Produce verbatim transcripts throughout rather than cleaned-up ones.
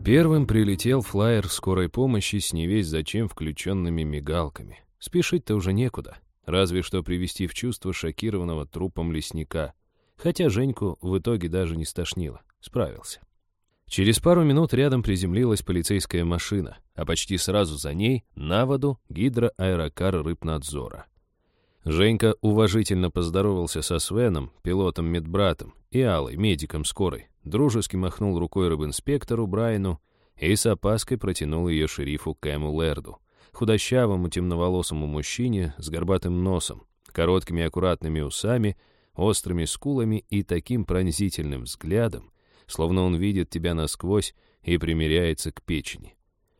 Первым прилетел флаер скорой помощи с невесть зачем включенными мигалками. Спешить-то уже некуда, разве что привести в чувство шокированного трупом лесника. Хотя Женьку в итоге даже не стошнило, справился. Через пару минут рядом приземлилась полицейская машина, а почти сразу за ней на воду гидроаэрокар рыбнадзора. Женька уважительно поздоровался со Свеном, пилотом-медбратом, и Аллой, медиком скорой, дружески махнул рукой рыбинспектору Брайану и с опаской протянул ее шерифу Кэму Лерду, худощавому темноволосому мужчине с горбатым носом, короткими аккуратными усами, острыми скулами и таким пронзительным взглядом, словно он видит тебя насквозь и примиряется к печени.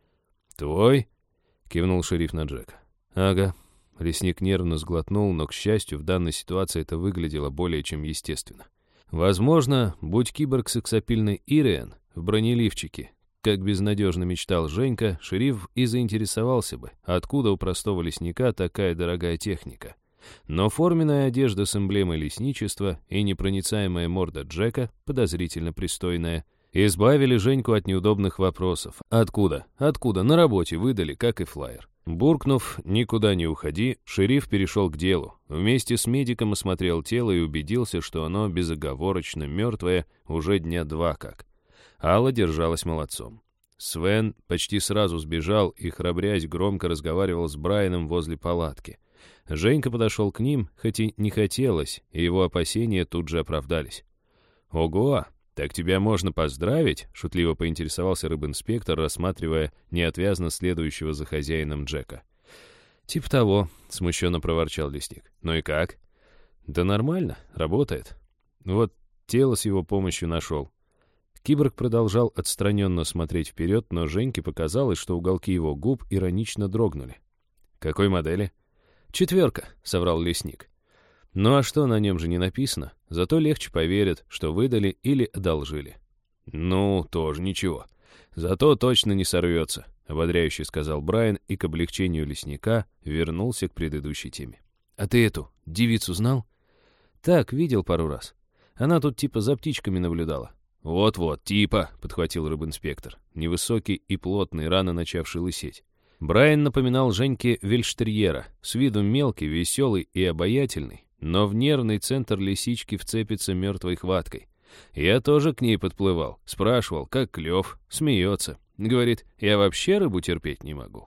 «Твой?» — кивнул шериф на Джека. «Ага». Лесник нервно сглотнул, но, к счастью, в данной ситуации это выглядело более чем естественно. Возможно, будь киборг сексапильный Ириэн в бронеливчике, как безнадежно мечтал Женька, шериф и заинтересовался бы, откуда у простого лесника такая дорогая техника. Но форменная одежда с эмблемой лесничества и непроницаемая морда Джека, подозрительно пристойная, избавили Женьку от неудобных вопросов. Откуда? Откуда? На работе выдали, как и флаер. Буркнув «никуда не уходи», шериф перешел к делу. Вместе с медиком осмотрел тело и убедился, что оно безоговорочно мертвое уже дня два как. Алла держалась молодцом. Свен почти сразу сбежал и, храбрясь, громко разговаривал с Брайаном возле палатки. Женька подошел к ним, хоть и не хотелось, и его опасения тут же оправдались. «Ого! Так тебя можно поздравить?» — шутливо поинтересовался рыбинспектор, рассматривая неотвязно следующего за хозяином Джека. «Типа того», — смущенно проворчал лесник. «Ну и как?» «Да нормально, работает. Вот тело с его помощью нашел». Киборг продолжал отстраненно смотреть вперед, но Женьке показалось, что уголки его губ иронично дрогнули. «Какой модели?» «Четверка», — соврал лесник. «Ну а что, на нем же не написано? Зато легче поверят, что выдали или одолжили». «Ну, тоже ничего. Зато точно не сорвется», — ободряюще сказал Брайан и к облегчению лесника вернулся к предыдущей теме. «А ты эту девицу знал?» «Так, видел пару раз. Она тут типа за птичками наблюдала». «Вот-вот, типа», — подхватил рыбинспектор, невысокий и плотный, рано начавший лысеть. Брайан напоминал Женьке вельштерьера, с виду мелкий, веселый и обаятельный, но в нервный центр лисички вцепится мертвой хваткой. Я тоже к ней подплывал, спрашивал, как клев, смеется. Говорит, я вообще рыбу терпеть не могу.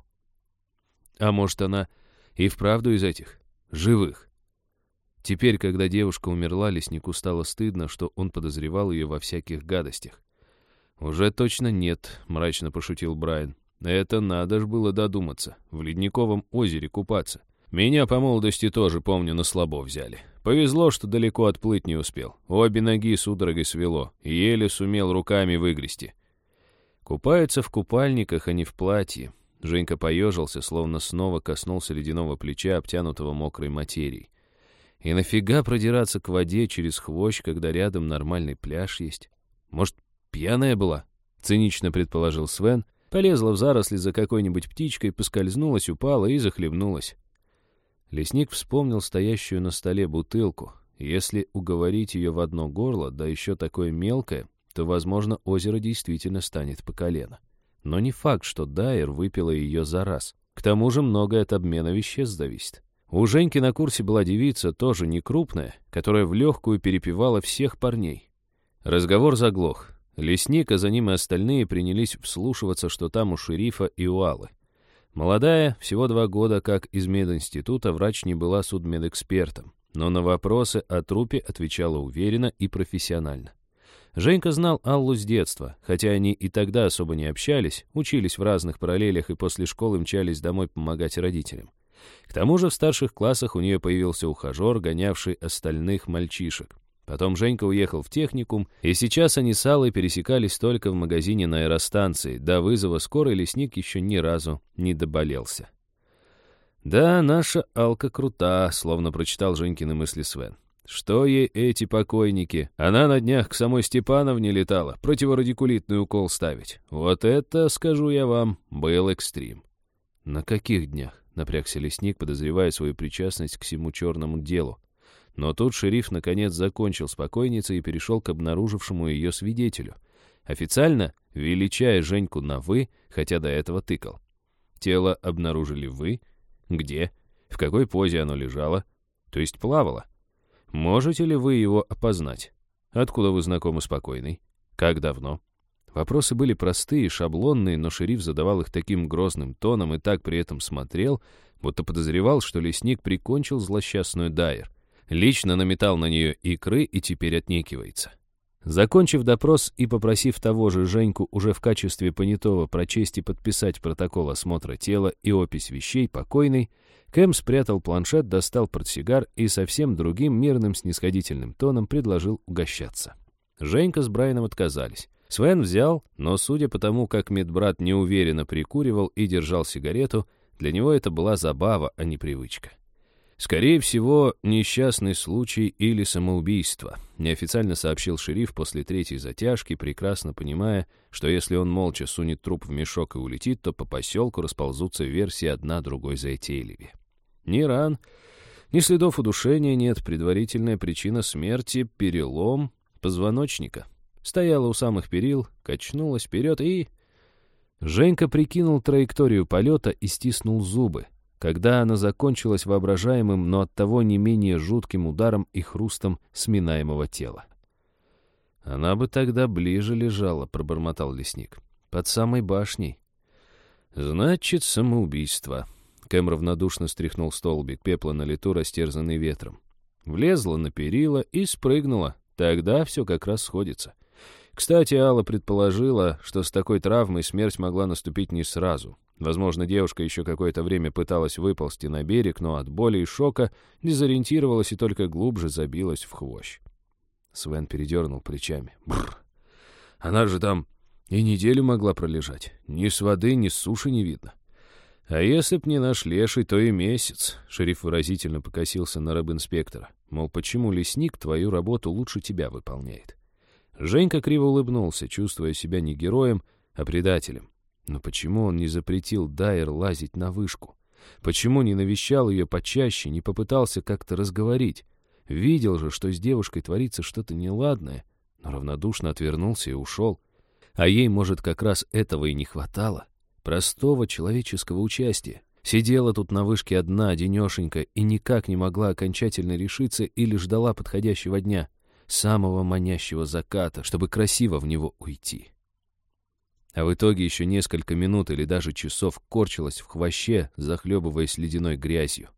А может, она и вправду из этих, живых? Теперь, когда девушка умерла, леснику стало стыдно, что он подозревал ее во всяких гадостях. «Уже точно нет», — мрачно пошутил Брайан. «Это надо ж было додуматься, в ледниковом озере купаться. Меня по молодости тоже, помню, на слабо взяли. Повезло, что далеко отплыть не успел. Обе ноги судорогой свело, еле сумел руками выгрести». Купаются в купальниках, а не в платье. Женька поежился, словно снова коснулся ледяного плеча, обтянутого мокрой материей. И нафига продираться к воде через хвощ, когда рядом нормальный пляж есть? Может, пьяная была? Цинично предположил Свен. Полезла в заросли за какой-нибудь птичкой, поскользнулась, упала и захлебнулась. Лесник вспомнил стоящую на столе бутылку. Если уговорить ее в одно горло, да еще такое мелкое, то, возможно, озеро действительно станет по колено. Но не факт, что Дайер выпила ее за раз. К тому же многое от обмена веществ зависит. У Женьки на курсе была девица, тоже не крупная, которая в легкую перепевала всех парней. Разговор заглох. Лесник, а за ним и остальные принялись вслушиваться, что там у шерифа и у Аллы. Молодая, всего два года, как из мединститута, врач не была судмедэкспертом, но на вопросы о трупе отвечала уверенно и профессионально. Женька знал Аллу с детства, хотя они и тогда особо не общались, учились в разных параллелях и после школы мчались домой помогать родителям. К тому же в старших классах у нее появился ухажер, гонявший остальных мальчишек. Потом Женька уехал в техникум, и сейчас они с Аллой пересекались только в магазине на аэростанции. До вызова скорой лесник еще ни разу не доболелся. «Да, наша Алка крута», — словно прочитал Женькины мысли Свен. «Что ей эти покойники? Она на днях к самой Степановне летала, противорадикулитный укол ставить. Вот это, скажу я вам, был экстрим». «На каких днях?» — напрягся лесник, подозревая свою причастность к всему черному делу. Но тут шериф наконец закончил с покойницей и перешел к обнаружившему ее свидетелю. Официально величая Женьку на «вы», хотя до этого тыкал. Тело обнаружили вы? Где? В какой позе оно лежало? То есть плавало? Можете ли вы его опознать? Откуда вы знакомы с покойной? Как давно? Вопросы были простые, шаблонные, но шериф задавал их таким грозным тоном и так при этом смотрел, будто подозревал, что лесник прикончил злосчастную Дайер. Лично наметал на нее икры и теперь отнекивается. Закончив допрос и попросив того же Женьку уже в качестве понятого прочесть и подписать протокол осмотра тела и опись вещей покойной, Кэм спрятал планшет, достал портсигар и совсем другим мирным снисходительным тоном предложил угощаться. Женька с Брайаном отказались. Свен взял, но, судя по тому, как медбрат неуверенно прикуривал и держал сигарету, для него это была забава, а не привычка. «Скорее всего, несчастный случай или самоубийство», неофициально сообщил шериф после третьей затяжки, прекрасно понимая, что если он молча сунет труп в мешок и улетит, то по поселку расползутся версии одна другой затейливее. Ни ран, ни следов удушения нет, предварительная причина смерти — перелом позвоночника. Стояла у самых перил, качнулась вперед и... Женька прикинул траекторию полета и стиснул зубы, когда она закончилась воображаемым, но оттого не менее жутким ударом и хрустом сминаемого тела. «Она бы тогда ближе лежала», — пробормотал лесник. «Под самой башней». «Значит, самоубийство». Кэм равнодушно стряхнул столбик пепла на лету, растерзанный ветром. Влезла на перила и спрыгнула. Тогда все как раз сходится. Кстати, Алла предположила, что с такой травмой смерть могла наступить не сразу. Возможно, девушка еще какое-то время пыталась выползти на берег, но от боли и шока дезориентировалась и только глубже забилась в хвощ. Свен передернул плечами. Бррр. Она же там и неделю могла пролежать. Ни с воды, ни с суши не видно. А если б не наш леший, то и месяц. Шериф выразительно покосился на рыбинспектора. Мол, почему лесник твою работу лучше тебя выполняет? Женька криво улыбнулся, чувствуя себя не героем, а предателем. Но почему он не запретил Дайер лазить на вышку? Почему не навещал ее почаще, не попытался как-то разговорить? Видел же, что с девушкой творится что-то неладное, но равнодушно отвернулся и ушел. А ей, может, как раз этого и не хватало. Простого человеческого участия. Сидела тут на вышке одна, денешенька, и никак не могла окончательно решиться или ждала подходящего дня, самого манящего заката, чтобы красиво в него уйти. А в итоге еще несколько минут или даже часов корчилась в хвоще, захлебываясь ледяной грязью.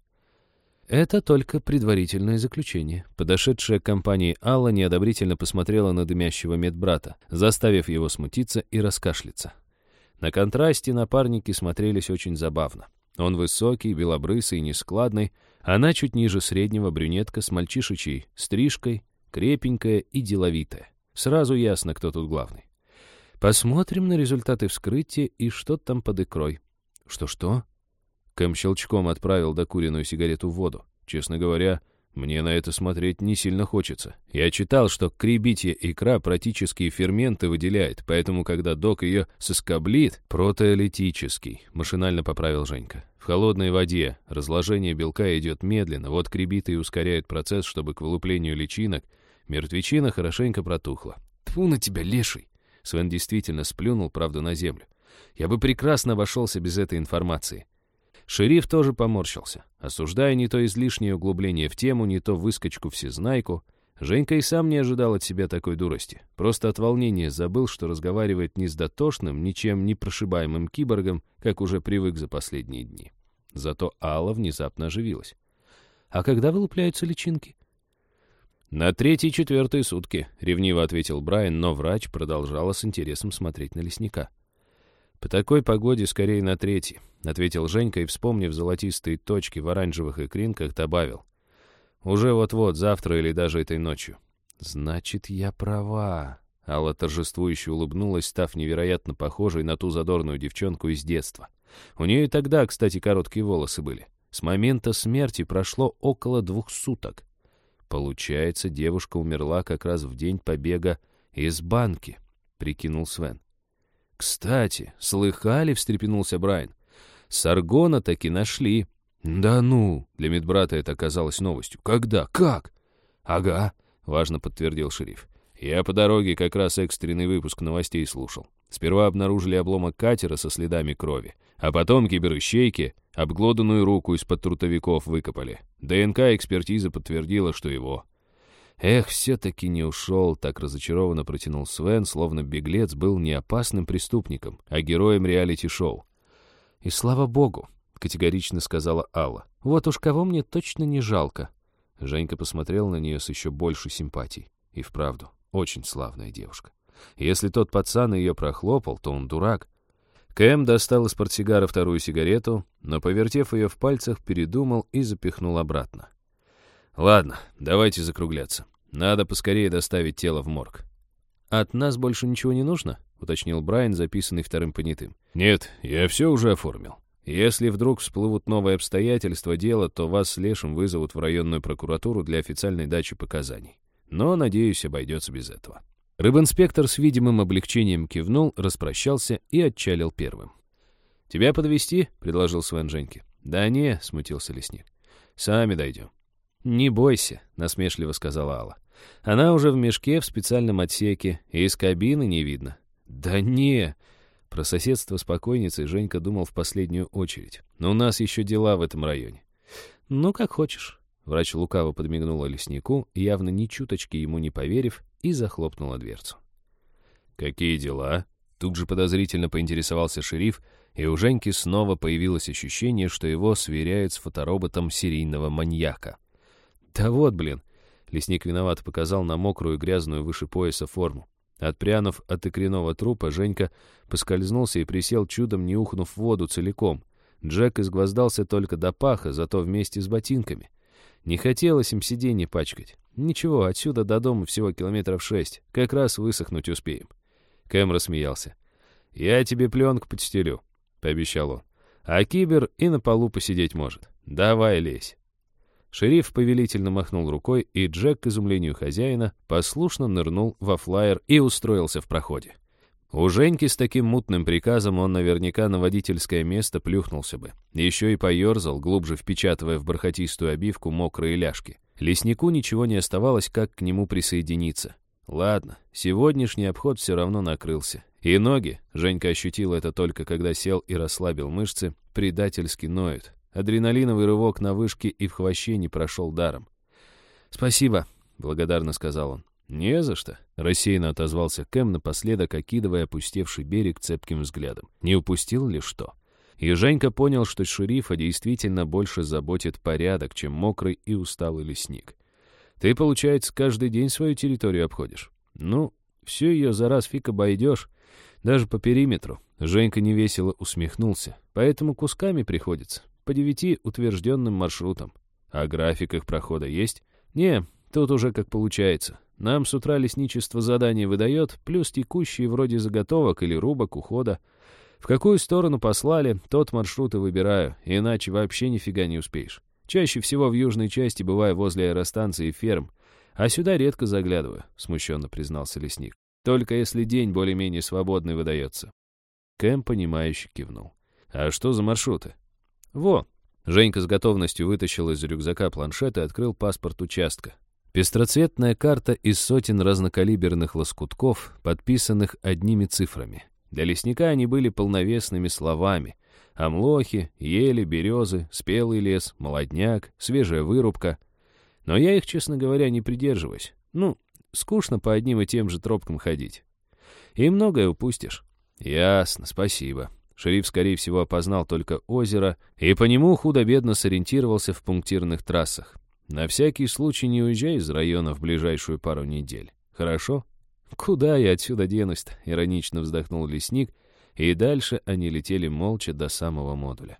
Это только предварительное заключение. Подошедшая к компании Алла неодобрительно посмотрела на дымящего медбрата, заставив его смутиться и раскашляться. На контрасте напарники смотрелись очень забавно. Он высокий, белобрысый, нескладный, она чуть ниже среднего брюнетка с мальчишечьей стрижкой, крепенькая и деловитая. Сразу ясно, кто тут главный. Посмотрим на результаты вскрытия и что там под икрой. Что-что? Кэм щелчком отправил докуренную сигарету в воду. Честно говоря, мне на это смотреть не сильно хочется. Я читал, что кребитья икра протические ферменты выделяет, поэтому, когда док ее соскоблит, протеолитический, машинально поправил Женька. В холодной воде разложение белка идет медленно, вот кребиты и ускоряют процесс, чтобы к вылуплению личинок мертвечина хорошенько протухла. Тьфу на тебя, леший! Свен действительно сплюнул, правда, на землю. Я бы прекрасно обошелся без этой информации. Шериф тоже поморщился, осуждая не то излишнее углубление в тему, не то выскочку-всезнайку. Женька и сам не ожидал от себя такой дурости. Просто от волнения забыл, что разговаривает не с дотошным, ничем не прошибаемым киборгом, как уже привык за последние дни. Зато Алла внезапно оживилась. «А когда вылупляются личинки?» «На третьи-четвертые сутки», — ревниво ответил Брайан, но врач продолжала с интересом смотреть на лесника. «По такой погоде скорее на третий», — ответил Женька и, вспомнив золотистые точки в оранжевых икринках, добавил. «Уже вот-вот, завтра или даже этой ночью». «Значит, я права». Алла торжествующе улыбнулась, став невероятно похожей на ту задорную девчонку из детства. У нее и тогда, кстати, короткие волосы были. С момента смерти прошло около двух суток. Получается, девушка умерла как раз в день побега из банки, прикинул Свен. «Кстати, слыхали?» — встрепенулся Брайан. «Саргона таки нашли». «Да ну!» — для медбрата это оказалось новостью. «Когда? Как?» «Ага», — важно подтвердил шериф. «Я по дороге как раз экстренный выпуск новостей слушал. Сперва обнаружили обломок катера со следами крови, а потом киберищейки обглоданную руку из-под трутовиков выкопали. ДНК-экспертиза подтвердила, что его. Эх, все-таки не ушел, так разочарованно протянул Свен, словно беглец был не опасным преступником, а героем реалити-шоу. «И слава богу», — категорично сказала Алла. «Вот уж кого мне точно не жалко». Женька посмотрел на нее с еще большей симпатией. И вправду, очень славная девушка. Если тот пацан ее прохлопал, то он дурак. Кэм достал из портсигара вторую сигарету, но, повертев ее в пальцах, передумал и запихнул обратно. «Ладно, давайте закругляться. Надо поскорее доставить тело в морг». «От нас больше ничего не нужно?» — уточнил Брайан, записанный вторым понятым. «Нет, я все уже оформил. Если вдруг всплывут новые обстоятельства дела, то вас с Лешем вызовут в районную прокуратуру для официальной дачи показаний. Но, надеюсь, обойдется без этого». Рыбинспектор с видимым облегчением кивнул, распрощался и отчалил первым. «Тебя подвезти?» — предложил Свен Женьке. «Да не», — смутился лесник. «Сами дойдем». «Не бойся», — насмешливо сказала Алла. «Она уже в мешке в специальном отсеке, и из кабины не видно». «Да не!» Про соседство с покойницей Женька думал в последнюю очередь. «Но у нас еще дела в этом районе». «Ну, как хочешь». Врач лукаво подмигнула леснику, явно ни чуточки ему не поверив, и захлопнула дверцу. «Какие дела?» Тут же подозрительно поинтересовался шериф, и у Женьки снова появилось ощущение, что его сверяют с фотороботом серийного маньяка. «Да вот, блин!» Лесник виновато показал на мокрую грязную выше пояса форму. Отпрянув от икряного трупа, Женька поскользнулся и присел, чудом не ухнув в воду целиком. Джек изгвоздался только до паха, зато вместе с ботинками. Не хотелось им сиденье пачкать. Ничего, отсюда до дома всего километров шесть. Как раз высохнуть успеем. Кэм рассмеялся. «Я тебе пленку подстелю», — пообещал он. «А кибер и на полу посидеть может. Давай лезь». Шериф повелительно махнул рукой, и Джек, к изумлению хозяина, послушно нырнул во флайер и устроился в проходе. У Женьки с таким мутным приказом он наверняка на водительское место плюхнулся бы. Еще и поерзал, глубже впечатывая в бархатистую обивку мокрые ляжки. Леснику ничего не оставалось, как к нему присоединиться. Ладно, сегодняшний обход все равно накрылся. И ноги, Женька ощутил это только когда сел и расслабил мышцы, предательски ноют. Адреналиновый рывок на вышке и в хвоще не прошел даром. «Спасибо», — благодарно сказал он. «Не за что», — рассеянно отозвался Кэм, напоследок окидывая опустевший берег цепким взглядом. Не упустил ли что? И Женька понял, что шерифа действительно больше заботит порядок, чем мокрый и усталый лесник. «Ты, получается, каждый день свою территорию обходишь? Ну, всю ее за раз фиг обойдешь, даже по периметру». Женька невесело усмехнулся. «Поэтому кусками приходится, по девяти утвержденным маршрутам. А график их прохода есть? Не, тут уже как получается. Нам с утра лесничество задание выдает, плюс текущие вроде заготовок или рубок ухода. В какую сторону послали, тот маршрут и выбираю, иначе вообще нифига не успеешь. Чаще всего в южной части бываю возле аэростанции и ферм, а сюда редко заглядываю», — смущенно признался лесник. «Только если день более-менее свободный выдается». Кэм, понимающе кивнул. «А что за маршруты?» «Во!» Женька с готовностью вытащил из рюкзака планшет и открыл паспорт участка. Пестроцветная карта из сотен разнокалиберных лоскутков, подписанных одними цифрами. Для лесника они были полновесными словами. Омлохи, ели, березы, спелый лес, молодняк, свежая вырубка. Но я их, честно говоря, не придерживаюсь. Ну, скучно по одним и тем же тропкам ходить. И многое упустишь. Ясно, спасибо. Шериф, скорее всего, опознал только озеро и по нему худо-бедно сориентировался в пунктирных трассах. На всякий случай не уезжай из района в ближайшую пару недель. Хорошо? Куда я отсюда денусь-то? Иронично вздохнул лесник, и дальше они летели молча до самого модуля.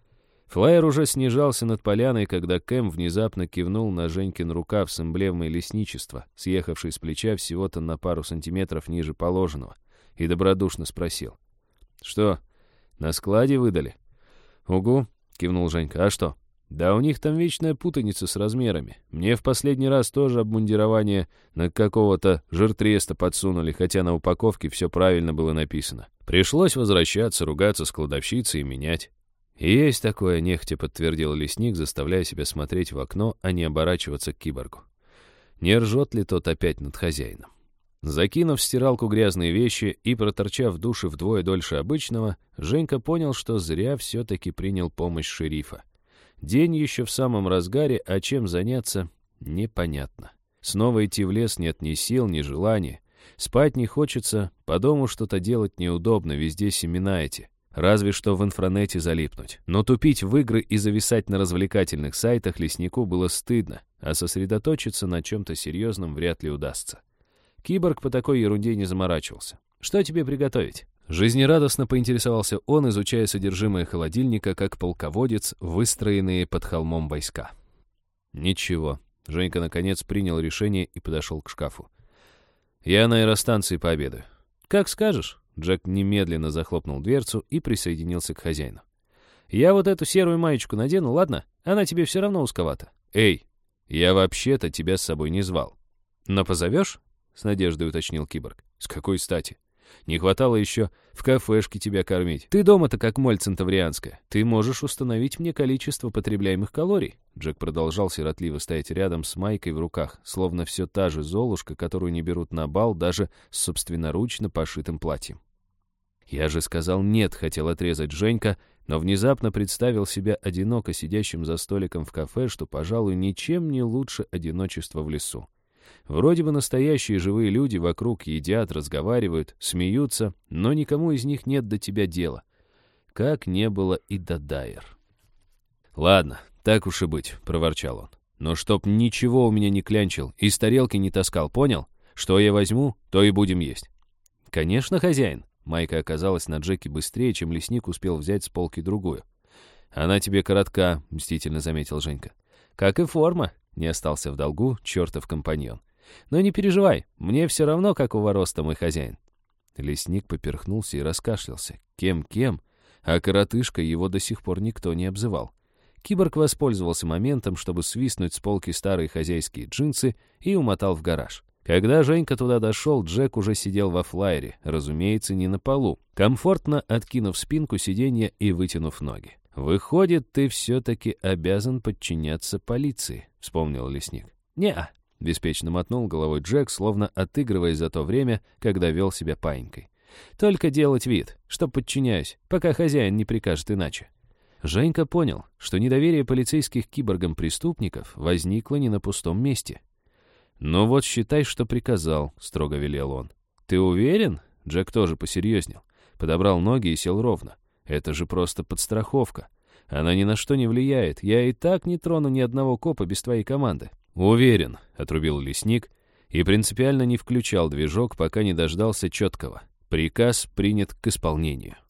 Флайер уже снижался над поляной, когда Кэм внезапно кивнул на Женькин рукав с эмблемой лесничества, съехавший с плеча всего-то на пару сантиметров ниже положенного, и добродушно спросил. «Что, на складе выдали?» «Угу», — кивнул Женька. «А что?» «Да у них там вечная путаница с размерами. Мне в последний раз тоже обмундирование на какого-то жиртреста подсунули, хотя на упаковке все правильно было написано. Пришлось возвращаться, ругаться с кладовщицей и менять». «Есть такое», — нехотя подтвердил лесник, заставляя себя смотреть в окно, а не оборачиваться к киборгу. Не ржет ли тот опять над хозяином? Закинув в стиралку грязные вещи и проторчав в душе вдвое дольше обычного, Женька понял, что зря все-таки принял помощь шерифа. День еще в самом разгаре, а чем заняться — непонятно. Снова идти в лес нет ни сил, ни желания. Спать не хочется, по дому что-то делать неудобно, везде семена эти. Разве что в инфранете залипнуть. Но тупить в игры и зависать на развлекательных сайтах леснику было стыдно, а сосредоточиться на чем-то серьезном вряд ли удастся. Киборг по такой ерунде не заморачивался. «Что тебе приготовить?» Жизнерадостно поинтересовался он, изучая содержимое холодильника, как полководец, выстроенные под холмом войска. «Ничего». Женька, наконец, принял решение и подошел к шкафу. «Я на аэростанции пообедаю». «Как скажешь». Джек немедленно захлопнул дверцу и присоединился к хозяину. «Я вот эту серую маечку надену, ладно? Она тебе все равно узковата». «Эй, я вообще-то тебя с собой не звал». «Но позовешь?» — с надеждой уточнил киборг. «С какой стати? Не хватало еще в кафешке тебя кормить. Ты дома-то как моль центаврианская. Ты можешь установить мне количество потребляемых калорий». Джек продолжал сиротливо стоять рядом с майкой в руках, словно все та же Золушка, которую не берут на бал даже с собственноручно пошитым платьем. «Я же сказал нет», — хотел отрезать Женька, но внезапно представил себя одиноко сидящим за столиком в кафе, что, пожалуй, ничем не лучше одиночества в лесу. Вроде бы настоящие живые люди вокруг едят, разговаривают, смеются, но никому из них нет до тебя дела. Как не было и до Дайер. «Ладно, так уж и быть», — проворчал он. «Но чтоб ничего у меня не клянчил, из тарелки не таскал, понял? Что я возьму, то и будем есть». «Конечно, хозяин». Майка оказалась на Джеке быстрее, чем лесник успел взять с полки другую. «Она тебе коротка», — мстительно заметил Женька. «Как и форма», — не остался в долгу чертов компаньон. «Но не переживай, мне все равно, какого роста мой хозяин». Лесник поперхнулся и раскашлялся. Кем-кем, а коротышкой его до сих пор никто не обзывал. Киборг воспользовался моментом, чтобы свистнуть с полки старые хозяйские джинсы и умотал в гараж. Когда Женька туда дошел, Джек уже сидел во флайере, разумеется, не на полу, комфортно откинув спинку сиденья и вытянув ноги. «Выходит, ты все-таки обязан подчиняться полиции», — вспомнил лесник. «Не-а», — беспечно мотнул головой Джек, словно отыгрываясь за то время, когда вел себя паинькой. «Только делать вид, что подчиняюсь, пока хозяин не прикажет иначе». Женька понял, что недоверие полицейских к киборгам-преступников возникло не на пустом месте. «Ну вот считай, что приказал», — строго велел он. «Ты уверен?» — Джек тоже посерьезнел. Подобрал ноги и сел ровно. «Это же просто подстраховка. Она ни на что не влияет. Я и так не трону ни одного копа без твоей команды». «Уверен», — отрубил лесник и принципиально не включал движок, пока не дождался четкого. Приказ принят к исполнению.